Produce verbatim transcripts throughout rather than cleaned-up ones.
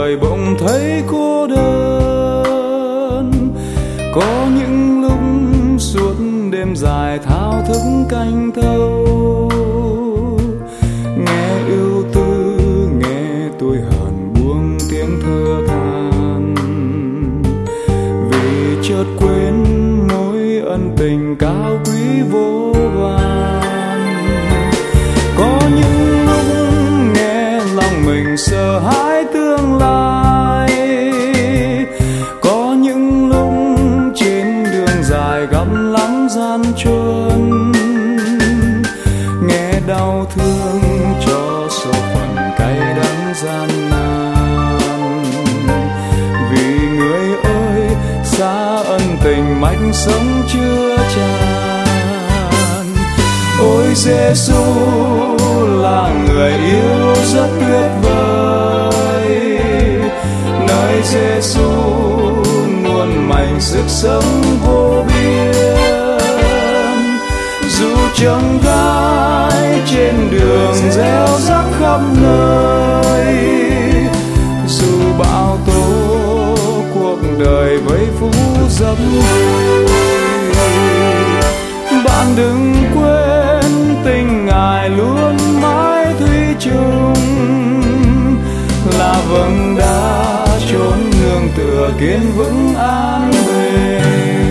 đời bỗng thấy cô đơn. Có những lúc suốt đêm dài thao thức canh thâu, nghe ưu tư nghe tôi hờn buông tiếng thơ than, vì chợt quên mối ân tình cao quý vô vàn. Có những lúc nghe lòng mình sợ hãi tương lai, có những lúc trên đường dài gặp lắm gian truân, nghe đau thương cho số phận cay đắng gian nan. Vì người ơi xa ân tình mạch sống chưa tràn. Ôi Giêsu là người yêu rất tuyệt vời, nơi Giêsu nguồn mạnh sức sống vô biên. Dù trông gai trên đường gieo rắc khắp nơi, dù bão tố cuộc đời với phú dập vui, bạn đừng quên tình Ngài luôn mãi thủy chung, là vầng đá chốn nương tựa kiên vững an bình.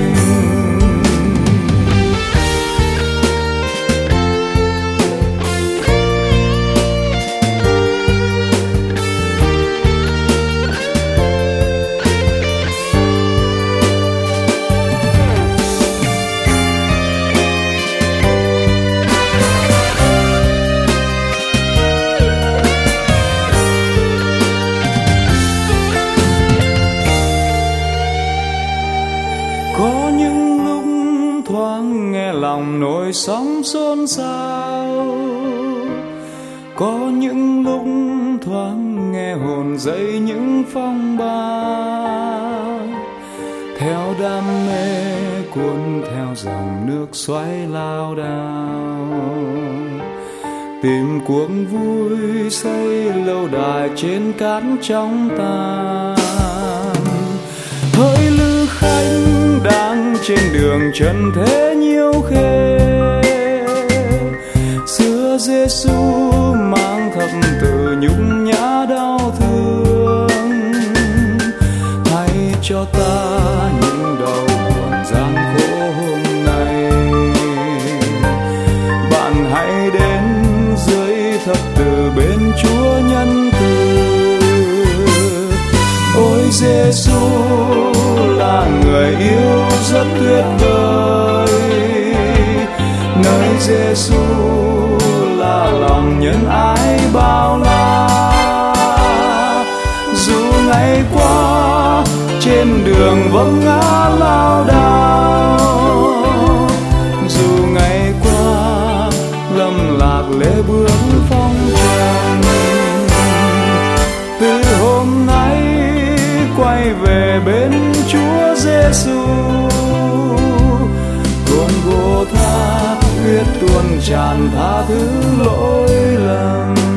Có những lúc thoáng nghe lòng nổi sóng xôn xao, có những lúc thoáng nghe hồn dậy những phong ba, theo đam mê cuốn theo dòng nước xoáy lao đao, tìm cuộc vui xây lâu đài trên cát trong tan. Hỡi lữ khách đang trên đường trần thế nhiêu khê, xưa Giêsu mang thập tự nhục nhã đau thương, thay cho ta những đau buồn gian khổ hôm nay. Bạn hãy đến dưới thập tự bên Chúa nhân từ. Ôi Giêsu là người yêu rất tuyệt vời, nơi Giêsu là lòng nhân ái bao la. Dù ngày qua trên đường vấp ngã lao đao, dù ngày qua lầm lạc lê bước phong trần, từ hôm nay quay về bên Chúa Giêsu, Golgotha huyết tuôn tràn tha thứ lỗi lầm.